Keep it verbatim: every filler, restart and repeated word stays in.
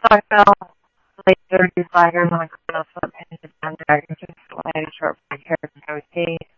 So I felt late thirties, lager, like a foot painted down dragon, just a short black hair, goatee,